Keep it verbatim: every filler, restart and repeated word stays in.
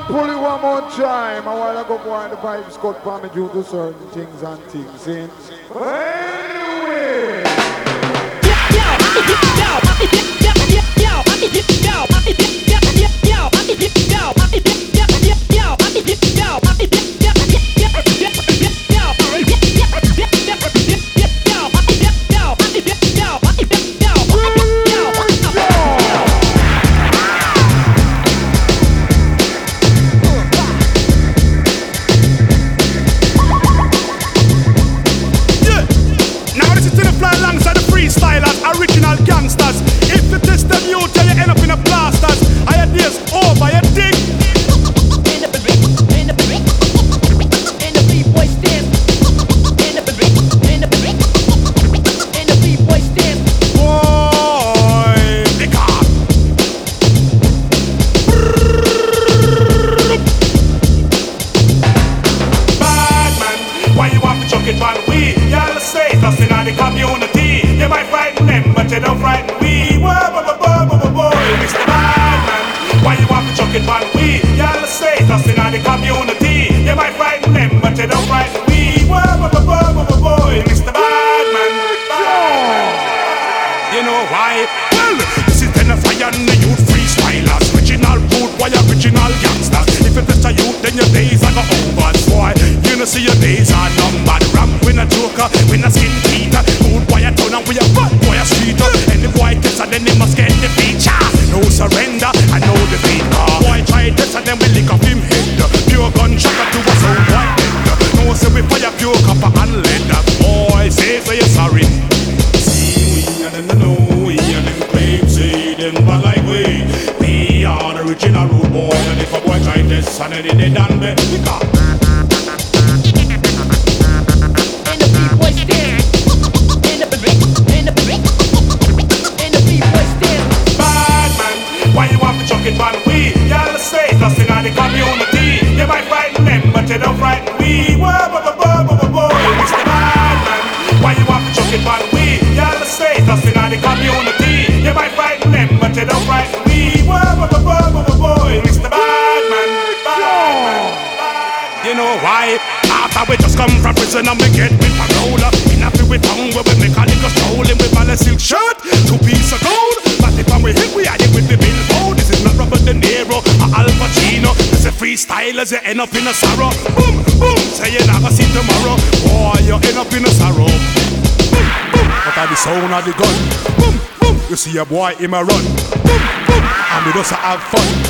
pull it one more time. A while ago, boy, the vibes got for me due to certain things and things. See? Anyway. Original gangsters. If you test them, you tell you end up in a blasters. I had this over your dick. In the brick, in the brick, in the B-boy stand. In the brick, in the brick, in the B-boy stand. Boy, pick up. Bad man, why you want to chuck it on we? Y'all say nothing in the community. You might frighten them, but you don't frighten we. Whoa, whoa, whoa, whoa, whoa, whoa. Mister Badman, why you want to chuck it on we? Y'all say nothing in the community. You might frighten them, but you don't frighten we. Whoa, whoa, whoa, whoa, whoa, whoa. Mister Badman, you know why? Well, this is Tenafly and the youth freestylers. Original food, why original gangsters? If you touch a youth, then your days are go over, boy. You know see your days are numbered. Ramp with a joker, with a skin teeter. Food boy a town and we a bad boy a street. And the boy test and then they must get the feature. No surrender, I know the beat. Boy try test and then we lick off him head. Pure gunshot to a sound white head. No say we fire pure copper and lead. Boy say say you're sorry. See we and then know we and them claim say them bad like we. We are the original rude boy. And if a boy try test and then they done bet. Man, we, y'all say nothing in the community. You might frighten them, but you don't frighten we. Whoa, whoa, whoa, whoa, whoa, whoa. Mister Badman, why you want to chuck it, man? We, y'all say nothing in the community. You might frighten them, but you don't frighten we. Whoa, whoa, whoa, whoa, whoa, whoa. Mister Badman, Badman, you know why? After we just come from prison and we get with parole. In a few with tongue where we make a little stroll. And we buy a silk shirt, two pieces of gold. But if I'm with him, we are here with the billboard. This is not Robert De Niro or Al Pacino. This is freestylers, you end up in a sorrow. Boom, boom, say you never see tomorrow. Boy, you end up in a sorrow. Boom, boom, but at the sound of the gun. Boom, boom, you see a boy in a run. Boom, boom, and we just have fun.